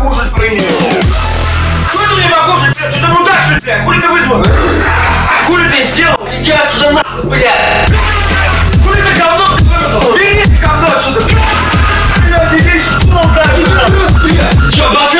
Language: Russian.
покушать принес. Хули ты мне покушать, блядь? Что ты мудак, что ли, блядь? Хули ты вызвал? Хули ты сделал? Иди отсюда нахуй, блядь! Хули ты говно вызвал? Бери говно отсюда! Блядь, иди сюда, блядь! Чё, басы?